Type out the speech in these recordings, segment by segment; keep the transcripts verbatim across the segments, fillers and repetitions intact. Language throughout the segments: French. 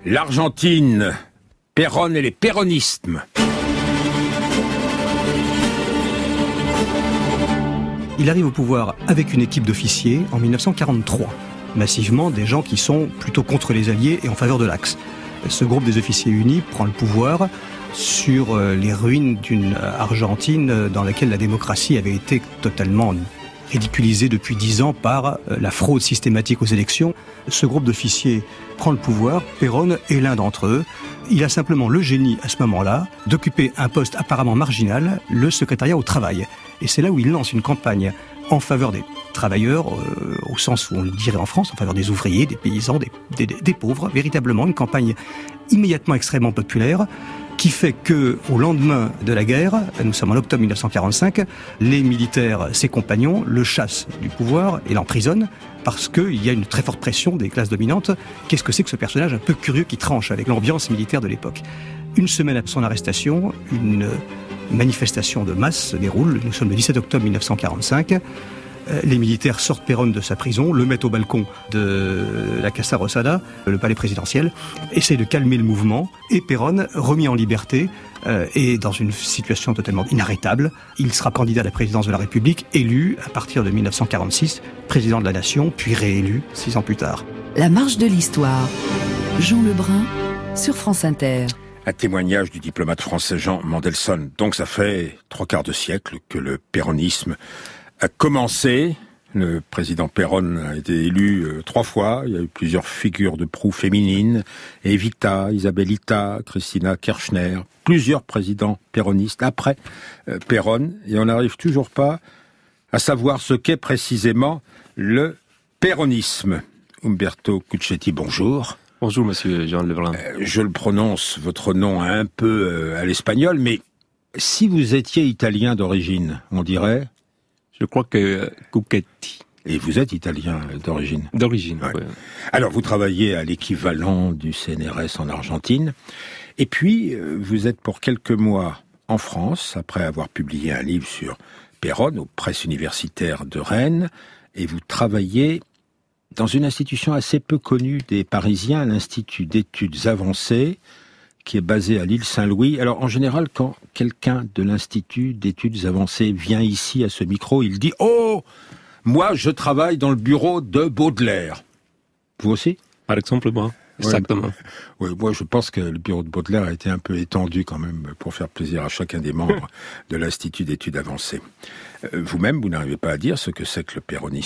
L'Argentine, Perón et les péronismes. Il arrive au pouvoir avec une équipe d'officiers en dix-neuf cent quarante-trois. Massivement des gens qui sont plutôt contre les Alliés et en faveur de l'Axe. Ce groupe des officiers unis prend le pouvoir sur les ruines d'une Argentine dans laquelle la démocratie avait été totalement ridiculisée depuis dix ans par la fraude systématique aux élections. Ce groupe d'officiers prend le pouvoir, Perón est l'un d'entre eux. Il a simplement le génie à ce moment-là d'occuper un poste apparemment marginal, le secrétariat au travail. Et c'est là où il lance une campagne en faveur des travailleurs, euh, au sens où on le dirait en France, en faveur des ouvriers, des paysans, des, des, des pauvres, véritablement une campagne immédiatement extrêmement populaire, qui fait que, au lendemain de la guerre, nous sommes en octobre dix-neuf cent quarante-cinq, les militaires, ses compagnons, le chassent du pouvoir et l'emprisonnent, parce qu'il y a une très forte pression des classes dominantes. Qu'est-ce que c'est que ce personnage un peu curieux qui tranche avec l'ambiance militaire de l'époque ? Une semaine après son arrestation, une manifestation de masse se déroule. Nous sommes le dix-sept octobre dix-neuf cent quarante-cinq. Les militaires sortent Perón de sa prison, le mettent au balcon de la Casa Rosada, le palais présidentiel, essayent de calmer le mouvement, et Perón, remis en liberté, euh, est dans une situation totalement inarrêtable. Il sera candidat à la présidence de la République, élu à partir de dix-neuf cent quarante-six, président de la Nation, puis réélu six ans plus tard. La marche de l'histoire. Jean Lebrun, sur France Inter. Un témoignage du diplomate français Jean Mandelson. Donc ça fait trois quarts de siècle que le péronisme a commencé. Le président Perón a été élu euh, trois fois. Il y a eu plusieurs figures de proue féminines. Evita, Isabelita, Cristina Kirchner. Plusieurs présidents péronistes après euh, Perón. Et on n'arrive toujours pas à savoir ce qu'est précisément le péronisme. Umberto Cuccetti, bonjour. Bonjour, monsieur Jean Lebrun. Euh, je le prononce, votre nom, un peu euh, à l'espagnol, mais si vous étiez italien d'origine, on dirait... Je crois que euh, Cuccetti. Et vous êtes italien d'origine. D'origine, ouais. oui. Alors, vous travaillez à l'équivalent du C N R S en Argentine. Et puis, euh, vous êtes pour quelques mois en France, après avoir publié un livre sur Perón aux presses universitaires de Rennes. Et vous travaillez dans une institution assez peu connue des Parisiens, l'Institut d'études avancées, qui est basé à l'île Saint-Louis. Alors, en général, quand quelqu'un de l'Institut d'études avancées vient ici à ce micro, il dit « Oh, moi, je travaille dans le bureau de Baudelaire. » Vous aussi ? Par exemple, moi. Exactement. Ouais, ouais, moi, je pense que le bureau de Baudelaire a été un peu étendu quand même pour faire plaisir à chacun des membres de l'Institut d'études avancées. Euh, vous-même, vous n'arrivez pas à dire ce que c'est que le péronisme ?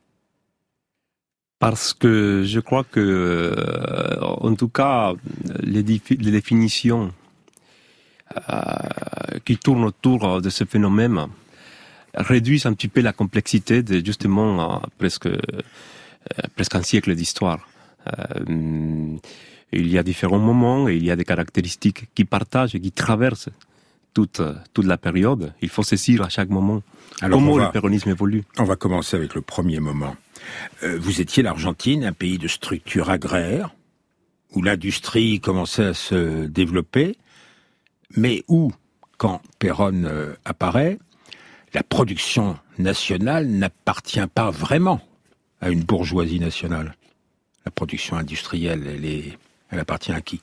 Parce que je crois que, euh, en tout cas, les, défi- les définitions euh, qui tournent autour de ce phénomène réduisent un petit peu la complexité de justement euh, presque euh, presque un siècle d'histoire. Euh, il y a différents moments et il y a des caractéristiques qui partagent et qui traversent toute toute la période. Il faut saisir à chaque moment Alors comment va, le péronisme évolue. On va commencer avec le premier moment. Euh, vous étiez l'Argentine, un pays de structure agraire, où l'industrie commençait à se développer, mais où, quand Perón euh, apparaît, la production nationale n'appartient pas vraiment à une bourgeoisie nationale. La production industrielle, elle, est, elle appartient à qui ?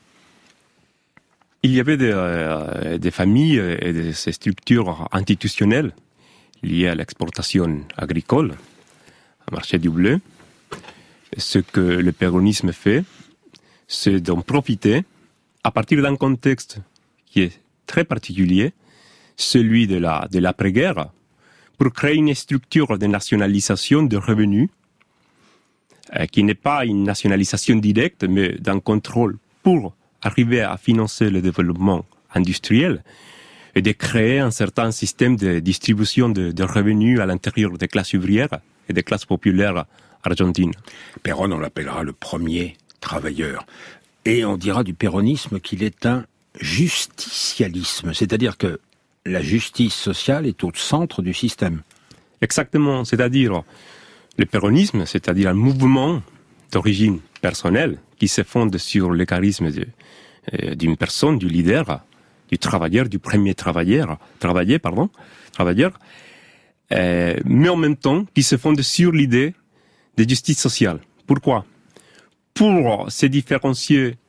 Il y avait des, euh, des familles et des structures institutionnelles liées à l'exportation agricole, au marché du blé. Ce que le péronisme fait, c'est d'en profiter à partir d'un contexte qui est très particulier, celui de la de l'après-guerre, pour créer une structure de nationalisation de revenus euh, qui n'est pas une nationalisation directe, mais d'un contrôle pour arriver à financer le développement industriel et de créer un certain système de distribution de, de revenus à l'intérieur des classes ouvrières et des classes populaires argentines. Perón, on l'appellera le premier travailleur. Et on dira du péronisme qu'il est un justicialisme, c'est-à-dire que la justice sociale est au centre du système. Exactement, c'est-à-dire le péronisme, c'est-à-dire un mouvement d'origine personnelle qui se fonde sur le charisme de, euh, d'une personne, du leader, du travailleur, du premier travailleur, travailler, pardon, travailleur, euh, mais en même temps qui se fonde sur l'idée de justice sociale. Pourquoi ? Pour se différencier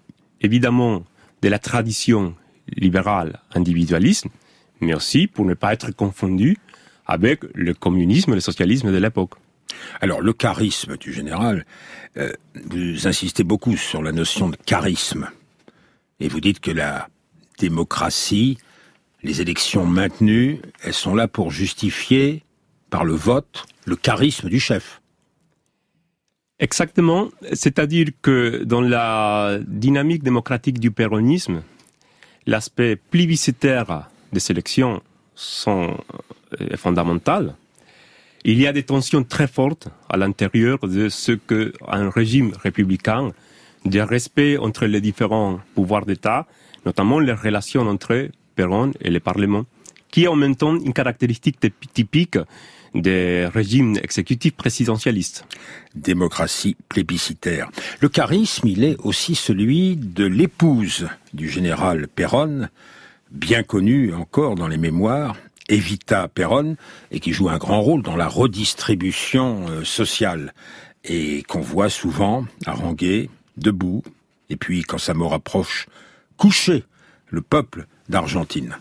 évidemment de la tradition libérale individualiste, mais aussi pour ne pas être confondu avec le communisme et le socialisme de l'époque. Alors, le charisme du général, euh, vous insistez beaucoup sur la notion de charisme. Et vous dites que la démocratie, les élections maintenues, elles sont là pour justifier, par le vote, le charisme du chef. Exactement. C'est-à-dire que dans la dynamique démocratique du péronisme, l'aspect plébiscitaire des élections sont, est fondamental. Il y a des tensions très fortes à l'intérieur de ce qu'un régime républicain, de respect entre les différents pouvoirs d'État, notamment les relations entre Perón et le Parlement, qui est en même temps une caractéristique typique des régimes exécutifs présidentialistes. Démocratie plébiscitaire. Le charisme, il est aussi celui de l'épouse du général Perón, bien connue encore dans les mémoires, Evita Perón, et qui joue un grand rôle dans la redistribution euh, sociale, et qu'on voit souvent haranguer, debout, et puis, quand sa mort approche, coucher le peuple d'Argentine.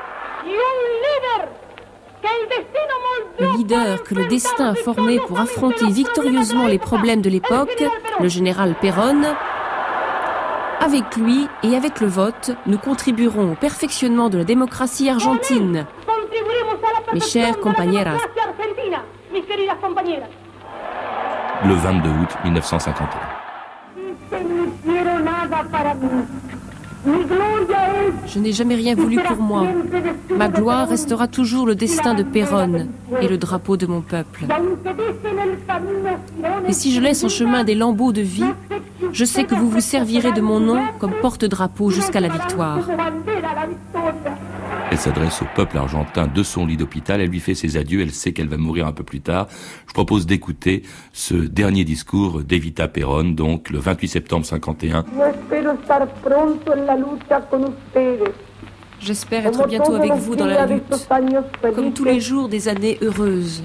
Le leader que le destin a formé pour affronter victorieusement les problèmes de l'époque, le général Perón. Avec lui et avec le vote, nous contribuerons au perfectionnement de la démocratie argentine. Mes chères compañeras. Le vingt-deux août mille neuf cent cinquante et un. Je n'ai jamais rien voulu pour moi. Ma gloire restera toujours le destin de Perón et le drapeau de mon peuple. Et si je laisse en chemin des lambeaux de vie, je sais que vous vous servirez de mon nom comme porte-drapeau jusqu'à la victoire. Elle s'adresse au peuple argentin de son lit d'hôpital, elle lui fait ses adieux, elle sait qu'elle va mourir un peu plus tard. Je propose d'écouter ce dernier discours d'Evita Perón, donc le vingt-huit septembre cinquante et un. J'espère être bientôt avec vous dans la lutte, comme tous les jours des années heureuses.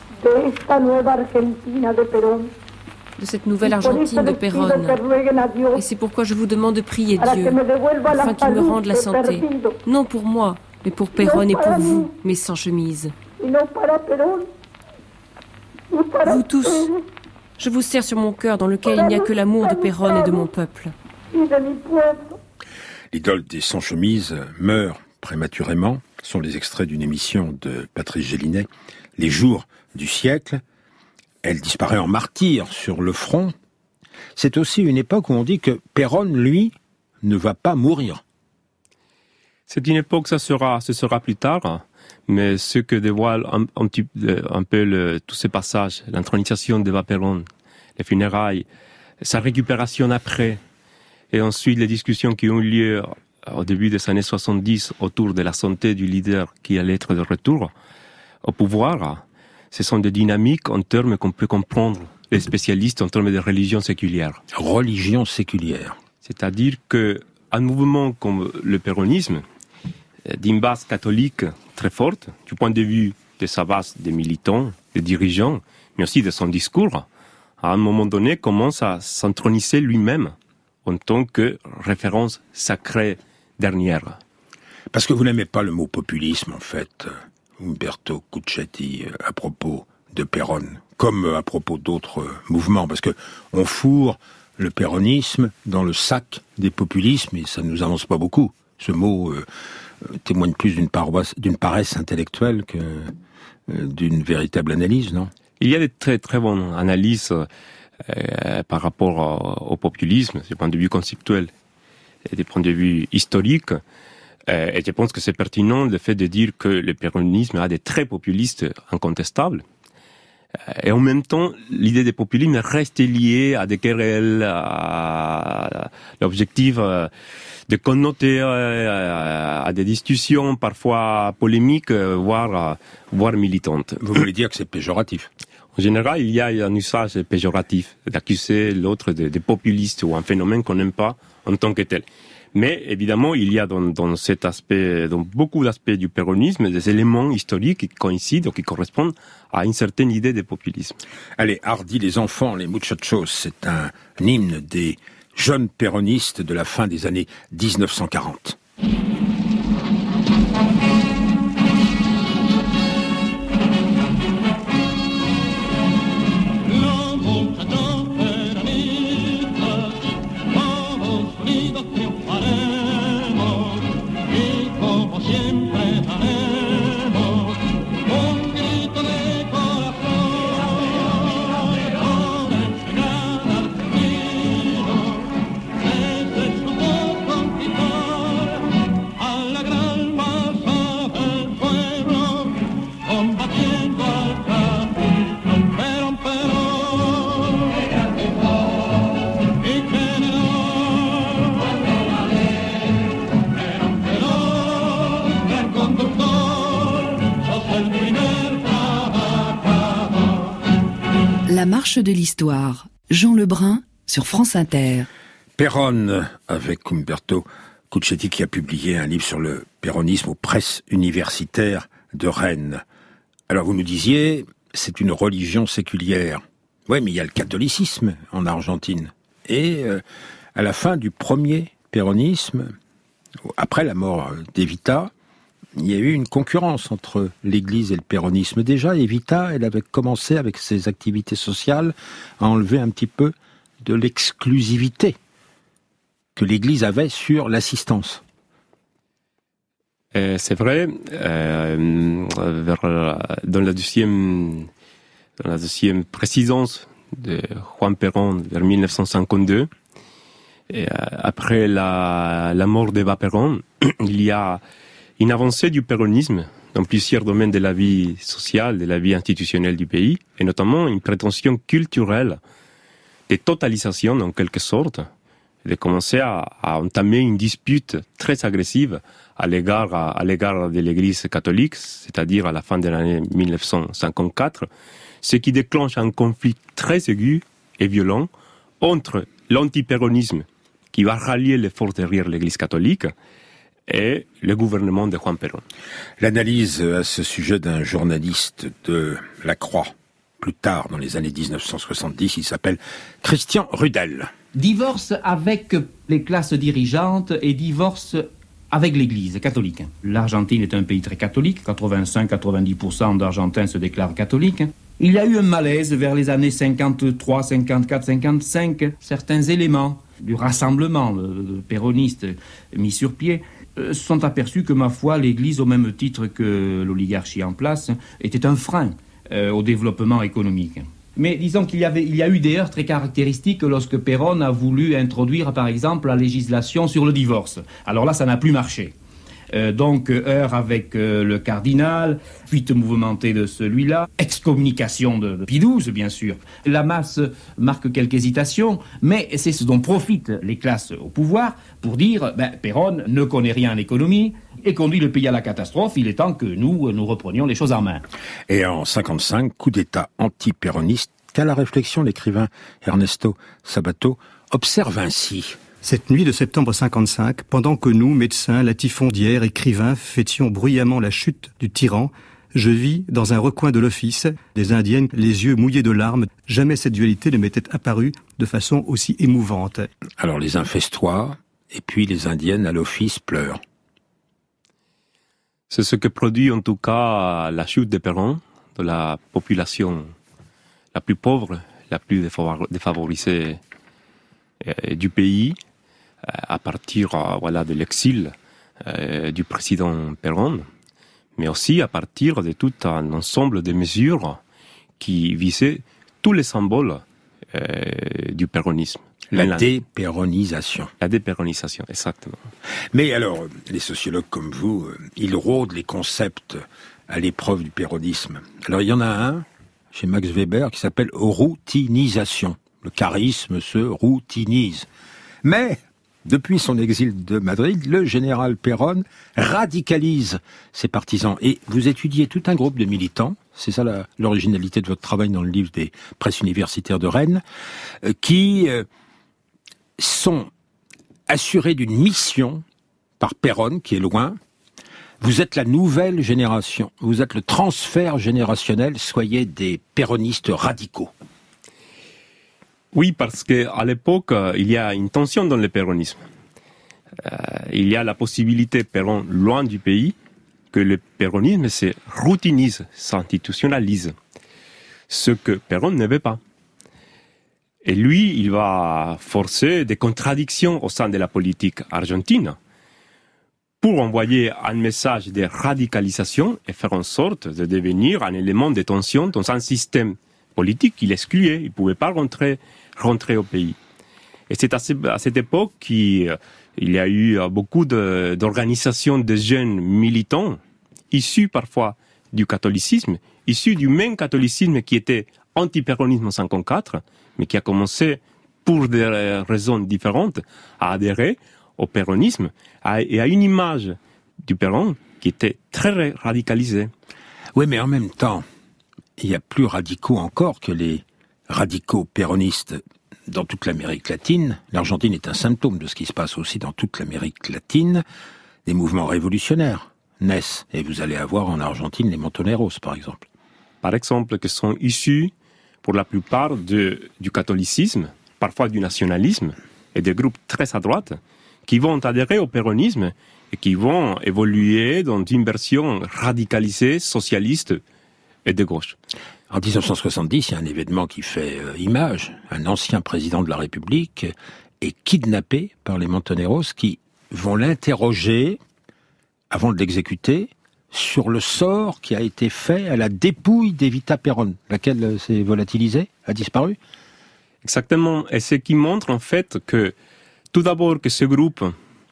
De cette nouvelle Argentine de Perón. Et c'est pourquoi je vous demande de prier Dieu, afin qu'il me rende la santé. Non pour moi, mais pour Perón et pour vous, mes sans-chemise. Vous tous, je vous serre sur mon cœur dans lequel il n'y a que l'amour de Perón et de mon peuple. L'idole des sans-chemises meurt prématurément. Ce sont les extraits d'une émission de Patrice Gélinet, Les jours du siècle. Elle disparaît en martyr sur le front. C'est aussi une époque où on dit que Perón, lui, ne va pas mourir. C'est une époque, ça sera, ce sera plus tard, mais ce que dévoile un, un, petit, un peu le, tous ces passages, l'intronisation d'Eva Perón, les funérailles, sa récupération après, et ensuite les discussions qui ont eu lieu au début des années soixante-dix autour de la santé du leader qui allait être de retour au pouvoir. Ce sont des dynamiques en termes qu'on peut comprendre, les spécialistes, en termes de religion séculière. Religion séculière. C'est-à-dire qu'un mouvement comme le péronisme, d'une base catholique très forte, du point de vue de sa base des militants, des dirigeants, mais aussi de son discours, à un moment donné commence à s'introniser lui-même en tant que référence sacrée dernière. Parce que vous n'aimez pas le mot populisme, en fait, Umberto Cuccetti, à propos de Perón, comme à propos d'autres mouvements, parce que on fourre le péronisme dans le sac des populismes, et ça ne nous avance pas beaucoup. Ce mot euh, témoigne plus d'une, paroisse, d'une paresse intellectuelle que euh, d'une véritable analyse, non ? Il y a des très très bonnes analyses euh, par rapport au, au populisme, du point de vue conceptuel et du point de vue historique. Euh, et je pense que c'est pertinent le fait de dire que le péronisme a des traits populistes incontestables. Euh, et en même temps, l'idée de populisme reste liée à des querelles, à l'objectif euh, de connoter euh, à des discussions parfois polémiques, voire, voire militantes. Vous voulez dire que c'est péjoratif ? En général, il y a un usage péjoratif d'accuser l'autre de, de populiste ou un phénomène qu'on n'aime pas en tant que tel. Mais évidemment, il y a dans, dans cet aspect, dans beaucoup d'aspects du péronisme, des éléments historiques qui coïncident, qui correspondent à une certaine idée de populisme. Allez, Hardy les enfants, les muchachos, c'est un, un hymne des jeune péroniste de la fin des années dix-neuf cent quarante. La marche de l'histoire. Jean Lebrun sur France Inter. Péronne, avec Umberto Cuccetti, qui a publié un livre sur le péronisme aux presses universitaires de Rennes. Alors vous nous disiez, c'est une religion séculière. Oui, mais il y a le catholicisme en Argentine. Et euh, à la fin du premier péronisme, après la mort d'Evita, il y a eu une concurrence entre l'Église et le péronisme. Déjà, Evita, elle avait commencé avec ses activités sociales à enlever un petit peu de l'exclusivité que l'Église avait sur l'assistance. Euh, c'est vrai, euh, vers, dans la deuxième, dans la deuxième présidence de Juan Perón vers mille neuf cent cinquante-deux, et, euh, après la, la mort d'Eva Perón, il y a une avancée du péronisme dans plusieurs domaines de la vie sociale, de la vie institutionnelle du pays, et notamment une prétention culturelle de totalisation en quelque sorte, de commencer à, à entamer une dispute très agressive à l'égard, à, à l'égard de l'Église catholique, c'est-à-dire à la fin de l'année mille neuf cent cinquante-quatre, ce qui déclenche un conflit très aigu et violent entre l'antipéronisme, qui va rallier l'effort derrière l'Église catholique, et le gouvernement de Juan Perón. L'analyse à ce sujet d'un journaliste de La Croix, plus tard dans les années dix-neuf cent soixante-dix, il s'appelle Christian Rudel. Divorce avec les classes dirigeantes et divorce avec l'Église catholique. L'Argentine est un pays très catholique, quatre-vingt-cinq à quatre-vingt-dix pour cent d'Argentins se déclarent catholiques. Il y a eu un malaise vers les années cinquante-trois, cinquante-quatre, cinquante-cinq. Certains éléments du rassemblement péroniste mis sur pied se sont aperçus que, ma foi, l'Église, au même titre que l'oligarchie en place, était un frein euh, au développement économique. Mais disons qu'il y avait, il y a eu des heurts très caractéristiques lorsque Perón a voulu introduire, par exemple, la législation sur le divorce. Alors là, ça n'a plus marché. Euh, donc, heurt avec euh, le cardinal, fuite mouvementée de celui-là, excommunication de, de Pie douze, bien sûr. La masse marque quelques hésitations, mais c'est ce dont profitent les classes au pouvoir pour dire, ben, Perón ne connaît rien en économie et conduit le pays à la catastrophe, il est temps que nous, nous reprenions les choses en main. Et en cinquante-cinq, coup d'État anti-péroniste, qu'à la réflexion, l'écrivain Ernesto Sabato observe ainsi. Cette nuit de septembre cinquante-cinq, pendant que nous, médecins, latifondières, écrivains, fêtions bruyamment la chute du tyran, je vis, dans un recoin de l'office, des indiennes, les yeux mouillés de larmes. Jamais cette dualité ne m'était apparue de façon aussi émouvante. Alors les uns festoient, et puis les indiennes à l'office pleurent. C'est ce que produit en tout cas la chute de Perón, de la population la plus pauvre, la plus défavorisée du pays, à partir voilà, de l'exil euh, du président Perón, mais aussi à partir de tout un ensemble de mesures qui visaient tous les symboles euh, du péronisme. La dépéronisation. La dépéronisation, exactement. Mais alors, les sociologues comme vous, ils rôdent les concepts à l'épreuve du péronisme. Alors il y en a un, chez Max Weber, qui s'appelle routinisation. Le charisme se routinise. Mais, depuis son exil de Madrid, le général Perón radicalise ses partisans. Et vous étudiez tout un groupe de militants, c'est ça la, l'originalité de votre travail dans le livre des presses universitaires de Rennes, euh, qui euh, sont assurés d'une mission par Perón, qui est loin. Vous êtes la nouvelle génération, vous êtes le transfert générationnel, soyez des péronistes radicaux. Oui, parce qu'à l'époque, il y a une tension dans le péronisme. Euh, il y a la possibilité, Péron, loin du pays, que le péronisme se routinise, s'institutionnalise. Ce que Péron ne veut pas. Et lui, il va forcer des contradictions au sein de la politique argentine pour envoyer un message de radicalisation et faire en sorte de devenir un élément de tension dans un système politique qu'il excluait. Il ne pouvait pas rentrer, rentrer au pays. Et c'est à, ce, à cette époque qu'il il y a eu beaucoup de, d'organisations de jeunes militants, issus parfois du catholicisme, issus du même catholicisme qui était anti-péronisme en cinquante-quatre, mais qui a commencé, pour des raisons différentes, à adhérer au péronisme à, et à une image du Péron qui était très radicalisée. Oui, mais en même temps, il y a plus radicaux encore que les radicaux péronistes dans toute l'Amérique latine. L'Argentine est un symptôme de ce qui se passe aussi dans toute l'Amérique latine. Des mouvements révolutionnaires naissent. Et vous allez avoir en Argentine les Montoneros, par exemple. Par exemple, qui sont issus, pour la plupart, de, du catholicisme, parfois du nationalisme, et des groupes très à droite, qui vont adhérer au péronisme et qui vont évoluer dans une version radicalisée, socialiste et de gauche. En dix-neuf cent soixante-dix, il y a un événement qui fait euh, image. Un ancien président de la République est kidnappé par les Montoneros qui vont l'interroger, avant de l'exécuter, sur le sort qui a été fait à la dépouille d'Evita Perón, laquelle s'est volatilisée, a disparu. Exactement. Et ce qui montre en fait que, tout d'abord, que ce groupe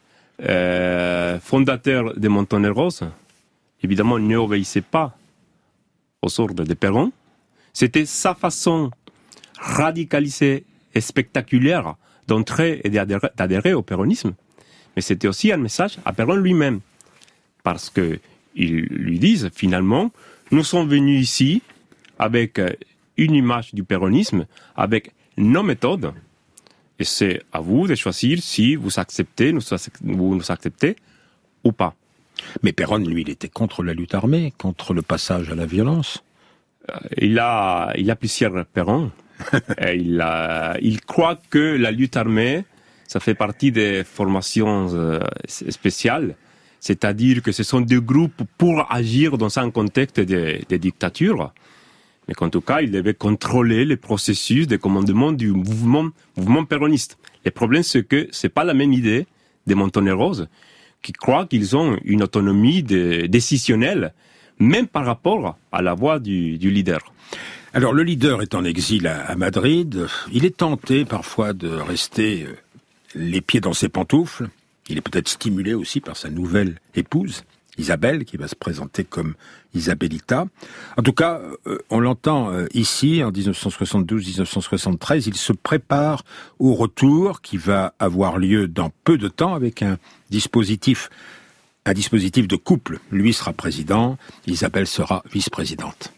euh, fondateur des Montoneros, évidemment, n'obéissait pas aux ordres de Perón. C'était sa façon radicalisée et spectaculaire d'entrer et d'adhérer, d'adhérer au péronisme. Mais c'était aussi un message à Perón lui-même. Parce que ils lui disent, finalement, nous sommes venus ici avec une image du péronisme, avec nos méthodes, et c'est à vous de choisir si vous acceptez, vous nous acceptez ou pas. Mais Perón, lui, il était contre la lutte armée, contre le passage à la violence. Il a, il a plusieurs Perón. il, a, il croit que la lutte armée, ça fait partie des formations euh, spéciales. C'est-à-dire que ce sont des groupes pour agir dans un contexte de, de dictature, mais qu'en tout cas, ils devaient contrôler le processus de commandement du mouvement, mouvement péroniste. Le problème, c'est que c'est pas la même idée des Montoneros, qui croient qu'ils ont une autonomie de, décisionnelle, même par rapport à la voix du, du leader. Alors, le leader est en exil à, à Madrid. Il est tenté parfois de rester les pieds dans ses pantoufles. Il est peut-être stimulé aussi par sa nouvelle épouse, Isabelle, qui va se présenter comme Isabelita. En tout cas, euh, on l'entend euh, ici, en dix-neuf cent soixante-douze dix-neuf cent soixante-treize, il se prépare au retour qui va avoir lieu dans peu de temps avec un dispositif, un dispositif de couple. Lui sera président, Isabelle sera vice-présidente.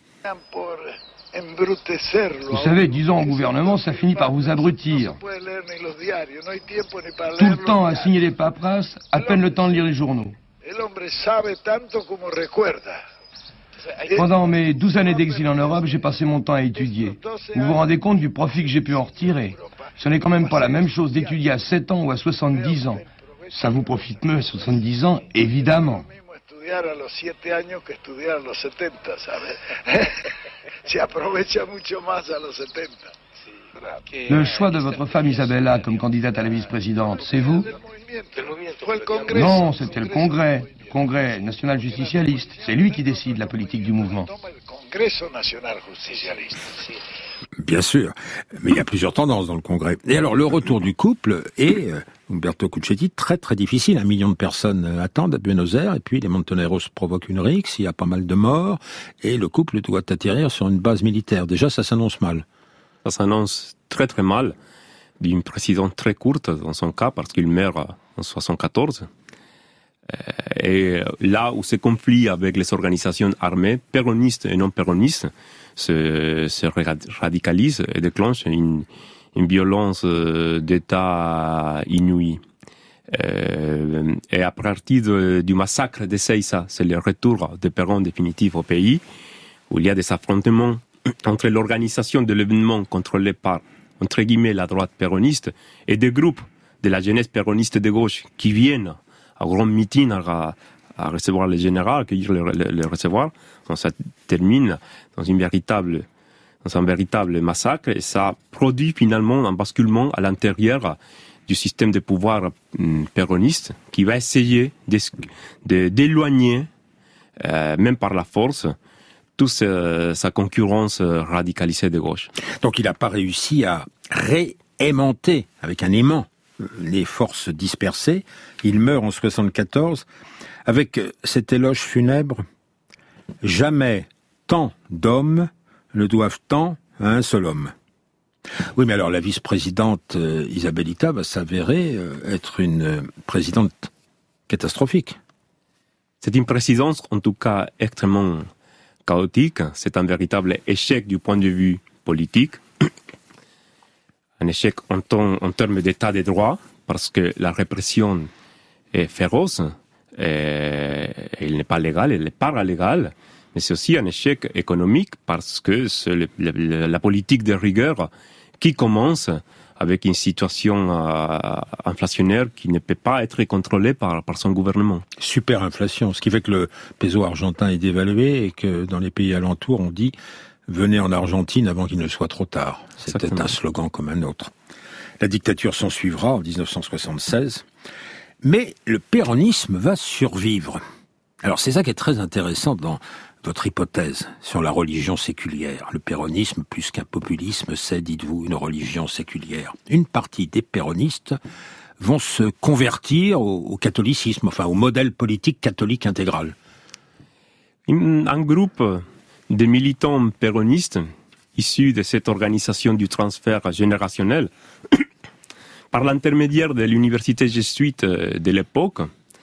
Vous savez, dix ans au gouvernement, ça finit par vous abrutir. Tout le temps à signer les paperasses, à peine le temps de lire les journaux. Pendant mes douze années d'exil en Europe, j'ai passé mon temps à étudier. Vous vous rendez compte du profit que j'ai pu en retirer? Ce n'est quand même pas la même chose d'étudier à sept ans ou à soixante-dix ans. Ça vous profite mieux à soixante-dix ans, évidemment. Le choix de votre femme Isabella comme candidate à la vice-présidente, c'est vous? Non, c'était le Congrès, le Congrès national justicialiste. C'est lui qui décide la politique du mouvement. Bien sûr, mais il y a plusieurs tendances dans le Congrès. Et alors, le retour du couple est, euh, Umberto Cuccetti, très très difficile. Un million de personnes attendent à Buenos Aires, et puis les Montoneros provoquent une rixe, il y a pas mal de morts, et le couple doit atterrir sur une base militaire. Déjà, ça s'annonce mal. Ça s'annonce très très mal, d'une précision très courte dans son cas, parce qu'il meurt en soixante-quatorze. Et là où ce conflit avec les organisations armées, péronistes et non péronistes, se, se radicalise et déclenche une, une violence d'État inouïe. Euh, et à partir de, du massacre de Seiza, c'est le retour de Perón définitif au pays, où il y a des affrontements entre l'organisation de l'événement contrôlée par entre guillemets, la droite péroniste et des groupes de la jeunesse péroniste de gauche qui viennent à grands meetings à, à recevoir les généraux, à accueillir les, les, les recevoir. Donc ça termine dans une véritable, dans un véritable massacre et ça produit finalement un basculement à l'intérieur du système de pouvoir hum, péroniste qui va essayer de, d'éloigner, euh, même par la force, toute sa, sa concurrence radicalisée de gauche. Donc il n'a pas réussi à réaimanter avec un aimant les forces dispersées. Il meurt en soixante-quatorze avec cet éloge funèbre. Jamais tant d'hommes ne doivent tant à un seul homme. Oui, mais alors la vice-présidente euh, Isabelita va s'avérer euh, être une euh, présidente catastrophique. C'est une présidence, en tout cas, extrêmement chaotique. C'est un véritable échec du point de vue politique. Un échec en, ton, en termes d'état de droit, parce que la répression est féroce, et elle n'est pas légale, elle est paralégale, mais c'est aussi un échec économique, parce que c'est le, le, la politique de rigueur qui commence avec une situation euh, inflationnaire qui ne peut pas être contrôlée par, par son gouvernement. Super inflation, ce qui fait que le peso argentin est dévalué et que dans les pays alentours, on dit « venez en Argentine avant qu'il ne soit trop tard ». C'était Exactement. Un slogan comme un autre. La dictature s'en suivra en dix-neuf cent soixante-seize, mais le péronisme va survivre. Alors c'est ça qui est très intéressant dans votre hypothèse sur la religion séculière. Le péronisme, plus qu'un populisme, c'est, dites-vous, une religion séculière. Une partie des péronistes vont se convertir au, au catholicisme, enfin au modèle politique catholique intégral. Un groupe de militants péronistes issus de cette organisation du transfert générationnel, par l'intermédiaire de l'université jésuite de l'époque,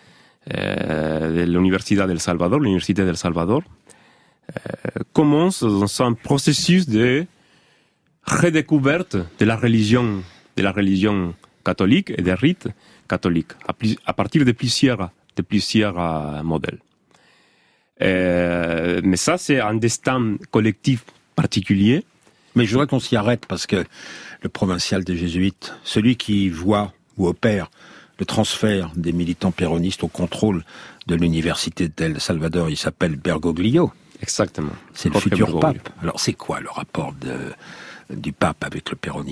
euh, de l'université del Salvador, l'université del Salvador, euh, commence dans un processus de redécouverte de la religion, de la religion catholique et des rites catholiques, à, plus, à partir de plusieurs, de plusieurs euh, modèles. Euh, mais ça, c'est un destin collectif particulier. Mais je voudrais qu'on s'y arrête parce que le provincial des Jésuites, celui qui voit ou opère le transfert des militants péronistes au contrôle de l'université d'El Salvador, il s'appelle Bergoglio. Exactement. C'est le futur Bergoglio. Pape. Alors c'est quoi le rapport de, du pape avec le péronisme ?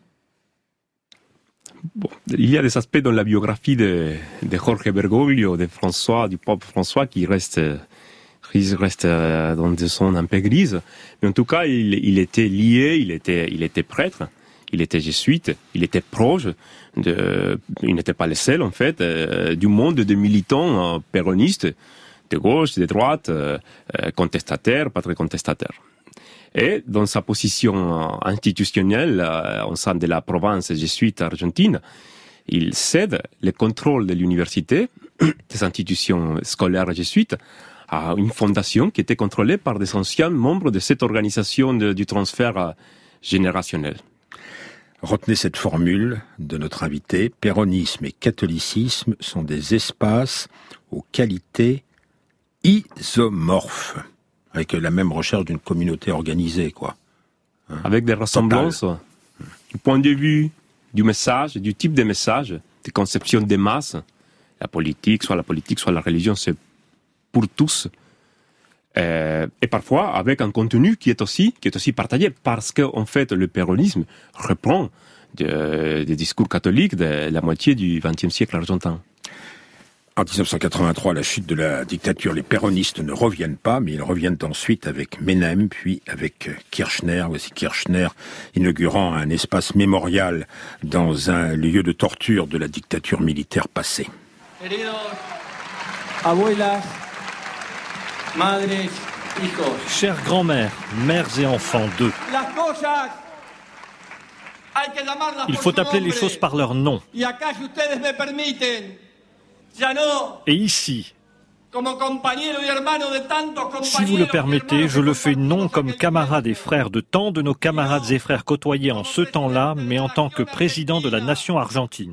Bon, il y a des aspects dans la biographie de, de Jorge Bergoglio, de François, du pape François, qui reste, qui reste dans des zones un peu grises. Mais en tout cas, il, il était lié, il était, il était prêtre, il était jésuite, il était proche de, il n'était pas le seul, en fait, euh, du monde des militants euh, péronistes, de gauche, de droite, euh, contestataires, pas très contestataires. Et dans sa position institutionnelle euh, au sein de la province jésuite argentine, il cède le contrôle de l'université, des institutions scolaires jésuites, à une fondation qui était contrôlée par des anciens membres de cette organisation de, du transfert euh, générationnel. Retenez cette formule de notre invité, péronisme et catholicisme sont des espaces aux qualités isomorphes. Avec la même recherche d'une communauté organisée, quoi. Hein, avec des ressemblances, total. Du point de vue du message, du type de message, des conceptions des masses, la politique, soit la politique, soit la religion, c'est pour tous. Euh, et parfois avec un contenu qui est aussi, qui est aussi partagé, parce qu'en fait, le péronisme reprend de, des discours catholiques de la moitié du vingtième siècle argentin. En dix-neuf cent quatre-vingt-trois, la chute de la dictature, les péronistes ne reviennent pas, mais ils reviennent ensuite avec Menem, puis avec Kirchner. Voici Kirchner inaugurant un espace mémorial dans un lieu de torture de la dictature militaire passée. Queridos abuelas, madres, hijos. Chères grand-mères, mères et enfants d'eux. Il faut appeler les choses par leur nom. Et ici, si vous le permettez, je le fais non comme camarade et frère de tant de nos camarades et frères côtoyés en ce temps-là, mais en tant que président de la nation argentine.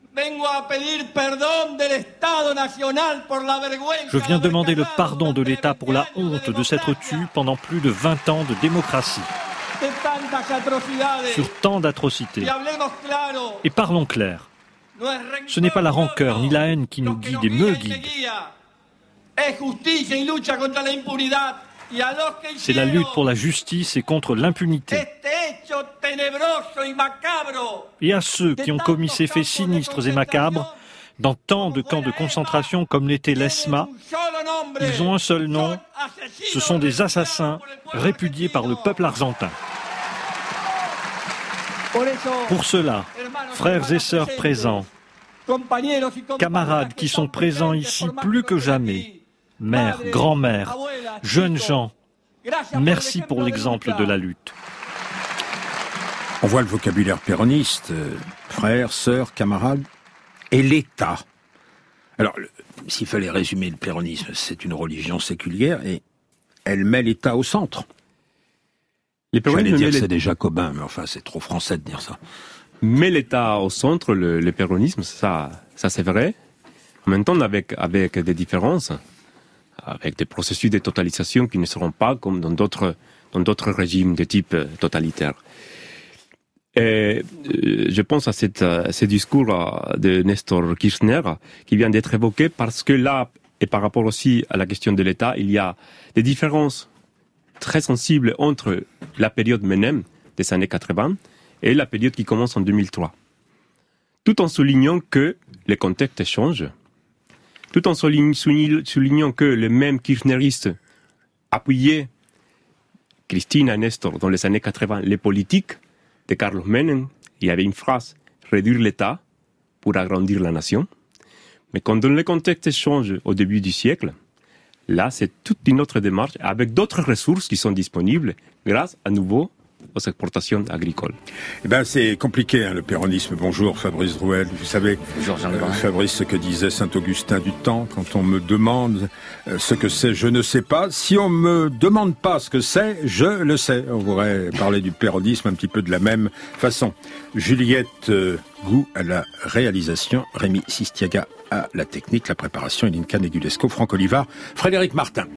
Je viens demander le pardon de l'État pour la honte de s'être tu pendant plus de vingt ans de démocratie. sur tant d'atrocités. Et parlons clair. Ce n'est pas la rancœur ni la haine qui nous guide et me guide. C'est la lutte pour la justice et contre l'impunité. Et à ceux qui ont commis ces faits sinistres et macabres, dans tant de camps de concentration comme l'était l'ESMA, ils ont un seul nom, ce sont des assassins répudiés par le peuple argentin. Pour cela, frères et sœurs présents, camarades qui sont présents ici plus que jamais, mères, grand-mères, jeunes gens, merci pour l'exemple de la lutte. On voit le vocabulaire péroniste, euh, frères, sœurs, camarades, et l'État. Alors, le, s'il fallait résumer le péronisme, c'est une religion séculière et elle met l'État au centre. Les J'allais dire que c'est des jacobins, mais enfin, c'est trop français de dire ça. Mais l'État au centre, le, le péronisme, ça, ça c'est vrai. En même temps, avec, avec des différences, avec des processus de totalisation qui ne seront pas comme dans d'autres, dans d'autres régimes de type totalitaire. Et je pense à, cette, à ce discours de Nestor Kirchner qui vient d'être évoqué parce que là, et par rapport aussi à la question de l'État, il y a des différences très sensibles entre la période Menem des années quatre-vingts et la période qui commence en deux mille trois. Tout en soulignant que le contexte change, tout en soulignant que les mêmes kirchneristes appuyaient Christina et Nestor dans les années quatre-vingts, les politiques de Carlos Menem, il y avait une phrase « réduire l'État pour agrandir la nation ». Mais quand le contexte change au début du siècle, là c'est toute une autre démarche avec d'autres ressources qui sont disponibles grâce à nouveau aux exportations agricoles. Eh ben, c'est compliqué, hein, le péronisme. Bonjour, Fabrice Drouel. Vous savez, Bonjour, euh, Fabrice, ce que disait Saint-Augustin du Temps, quand on me demande euh, ce que c'est, je ne sais pas. Si on me demande pas ce que c'est, je le sais. On pourrait parler du péronisme un petit peu de la même façon. Juliette euh, Gou à la réalisation, Rémi Sistiaga à la technique, la préparation, et Linka Negulesco, Franck Olivard, Frédéric Martin.